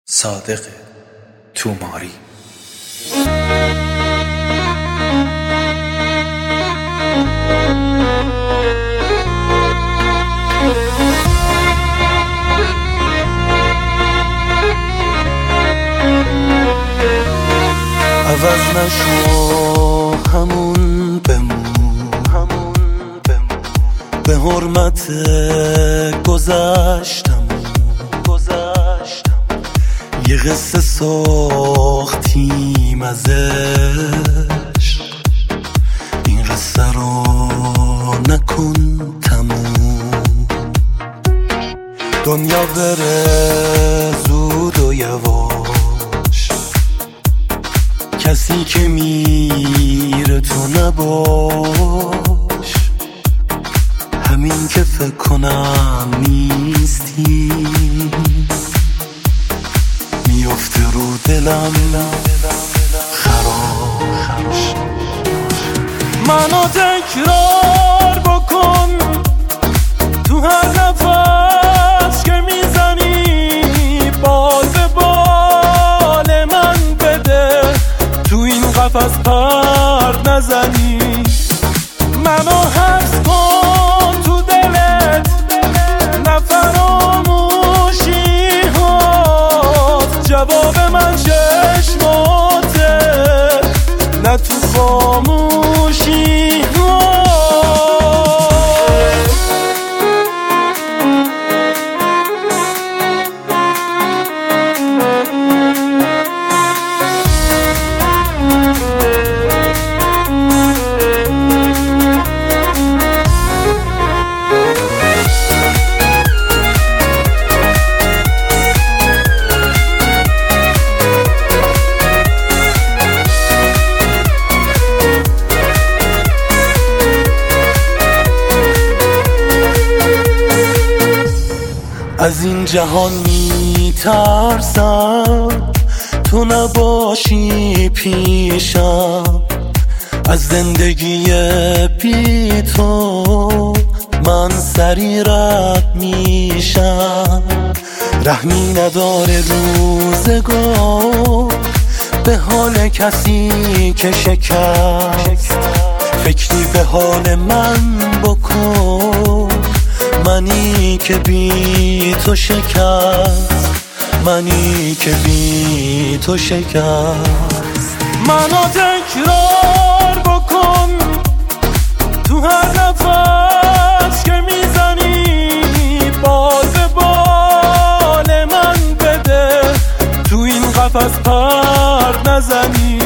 صادق توماری. عوض نشو همون بمون به حرمت گذشتم یه قصه ساختیم ازش، این قصه رو نکن تموم. دنیا بره زود و یواش، کسی که میره تو نباش. همین که فکر کنم نیستی میفته رو دلم خراش. منو تکرار بکن تو هر نفس که میزنی، بال به بال من بده، تو این قفس پرد نزنی. منو حبس کن تو دلت، نفراموشی هات، جواب من چشماته، نه تو خاموشی هات. از این جهان میترسم تو نباشی پیشم، از زندگی بی تو من سری رد میشم. رحمی نداره روزگار به حال کسی که شکست، فکری به حال من بکن، منی که بی تو شکست، منی که بی تو شکست. منو تکرار بکن تو هر نفس که میزنی، بال به بال من بده، تو این قفس پرد نزنی.